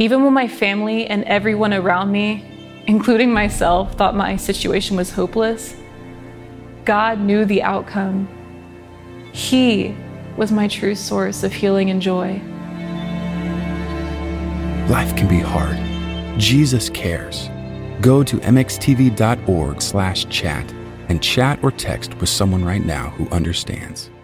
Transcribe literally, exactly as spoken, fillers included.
Even when my family and everyone around me, including myself, thought my situation was hopeless, God knew the outcome. He was my true source of healing and joy. Life can be hard. Jesus cares. Go to mxtv.org slash chat and chat or text with someone right now who understands.